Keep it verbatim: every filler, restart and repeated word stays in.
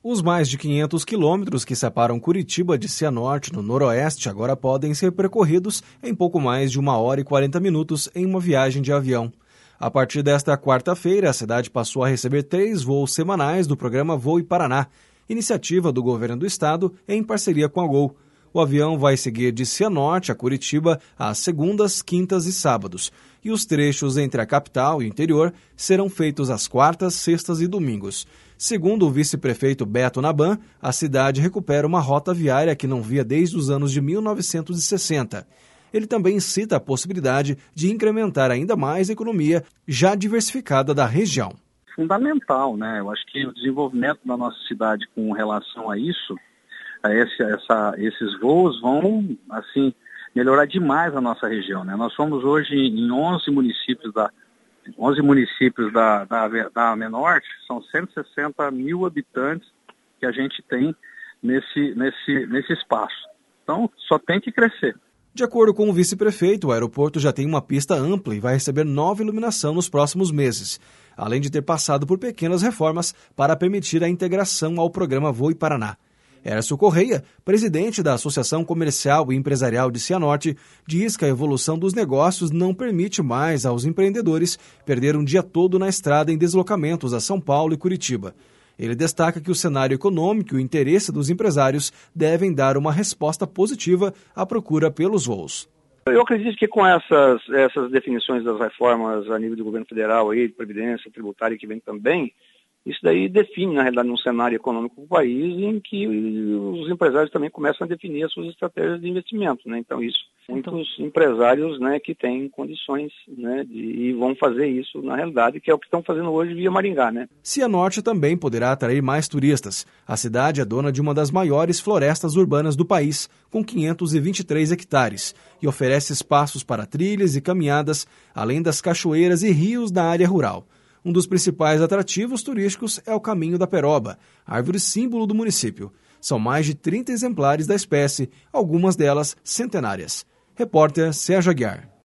Os mais de quinhentos quilômetros que separam Curitiba de Cianorte, no noroeste, agora podem ser percorridos em pouco mais de uma hora e quarenta minutos em uma viagem de avião. A partir desta quarta-feira, a cidade passou a receber três voos semanais do programa Voe Paraná, iniciativa do governo do estado em parceria com a Gol. O avião vai seguir de Cianorte a Curitiba às segundas, quintas e sábados, e os trechos entre a capital e o interior serão feitos às quartas, sextas e domingos. Segundo o vice-prefeito Beto Naban, a cidade recupera uma rota viária que não via desde os anos de mil novecentos e sessenta. Ele também cita a possibilidade de incrementar ainda mais a economia já diversificada da região. Fundamental, né? Eu acho que o desenvolvimento da nossa cidade com relação a isso, a esse, essa, esses voos vão, assim, melhorar demais a nossa região, né? Nós somos hoje em onze municípios da onze municípios da, da, da Menorte, são cento e sessenta mil habitantes que a gente tem nesse, nesse, nesse espaço. Então, só tem que crescer. De acordo com o vice-prefeito, o aeroporto já tem uma pista ampla e vai receber nova iluminação nos próximos meses, além de ter passado por pequenas reformas para permitir a integração ao programa Voe Paraná. Hércio Correia, presidente da Associação Comercial e Empresarial de Cianorte, diz que a evolução dos negócios não permite mais aos empreendedores perder um dia todo na estrada em deslocamentos a São Paulo e Curitiba. Ele destaca que o cenário econômico e o interesse dos empresários devem dar uma resposta positiva à procura pelos voos. Eu acredito que com essas, essas definições das reformas a nível do governo federal, aí, de previdência tributária que vem também, isso daí define, na realidade, um cenário econômico do país em que os empresários também começam a definir as suas estratégias de investimento, né? Então, isso, muitos empresários, né, que têm condições, né, de, e vão fazer isso, na realidade, que é o que estão fazendo hoje via Maringá, né? Cianorte também poderá atrair mais turistas. A cidade é dona de uma das maiores florestas urbanas do país, com quinhentos e vinte e três hectares, e oferece espaços para trilhas e caminhadas, além das cachoeiras e rios da área rural. Um dos principais atrativos turísticos é o Caminho da Peroba, árvore símbolo do município. São mais de trinta exemplares da espécie, algumas delas centenárias. Repórter Sérgio Aguiar.